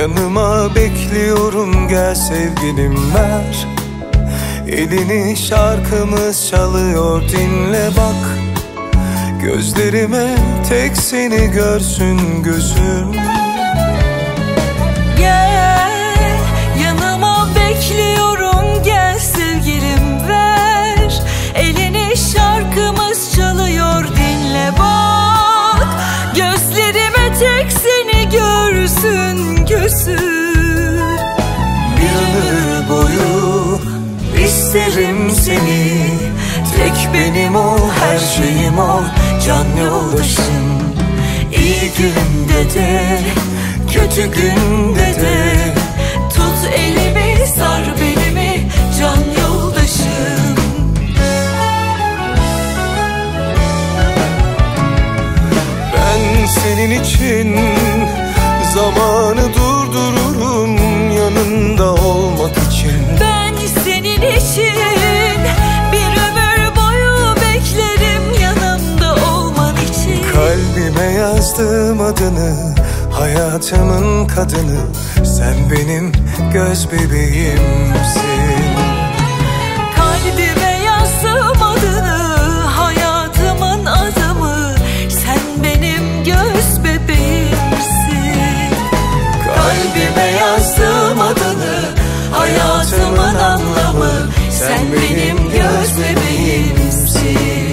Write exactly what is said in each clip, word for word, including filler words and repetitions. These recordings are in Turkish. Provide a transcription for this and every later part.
Yanıma bekliyorum, gel sevgilim ver elini, şarkımız çalıyor, dinle bak. Gözlerime tek seni görsün gözüm. Gel yanıma bekliyorum, gel sevgilim ver elini, şarkımız çalıyor, dinle bak. Gözlerime tek seni görsün gözüm. Bir ömür boyu isterim seni, tek benim ol, her şeyim ol, can yoldaşım. İyi günde de kötü günde de Tut elimi, sar belimi, can yoldaşım. Ben senin için zamanı durdururum, yanında olmak için. Ben senin için bir ömür boyu beklerim, yanımda olman için. Kalbime yazdım adını, hayatımın kadını, sen benim göz bebeğimsin. Kalbime yazdım adını, hayatımın adamı, sen benim göz bebeğimsin. Kalbime yazdım adını, hayatımın anlamı, sen benim göz bebeğimsin.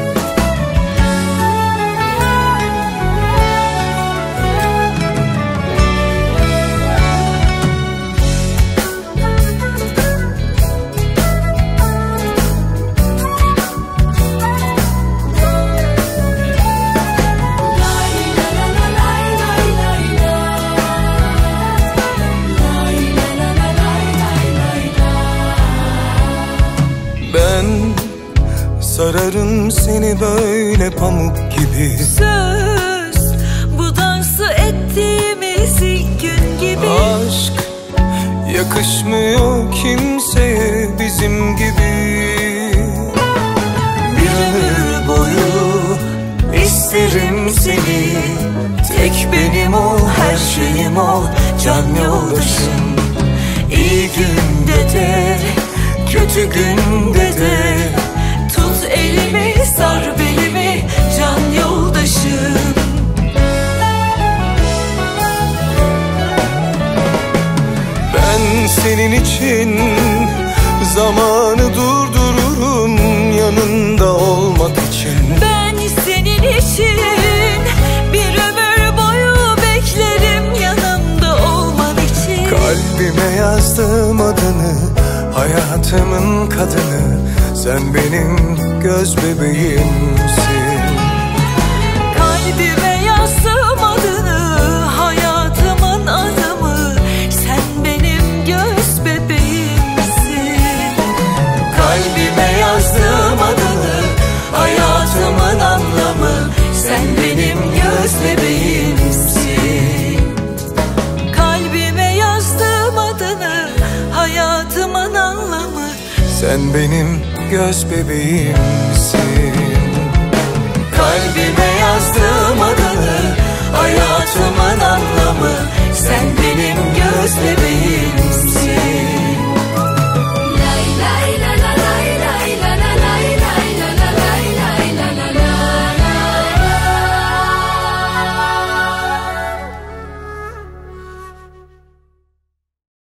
Ben sararım seni böyle pamuk gibi. Söz bu dansı ettiğimiz ilk gün gibi. Aşk yakışmıyor kimseye bizim gibi. Bir ömür boyu isterim seni, tek benim ol, her şeyim ol, can yoldaşım. İyi günde de kötü günde de Tut elimi, sar belimi, can yoldaşım. Ben senin için zamanı durdururum, yanında olmak için. Ben senin için bir ömür boyu beklerim, yanımda olman için. Kalbime yazdım adını, hayatımın kadını, sen benim göz bebeğimsin. Kalbime yazdım adını, hayatımın adamı, sen benim göz bebeğimsin. Kalbime yazdım adını, hayatımın anlamı, sen benim göz bebeğimsin. Kalbime yazdım adını, hayatımın anlamı, sen benim göz bebeğimsin. Kalbime yazdım adını,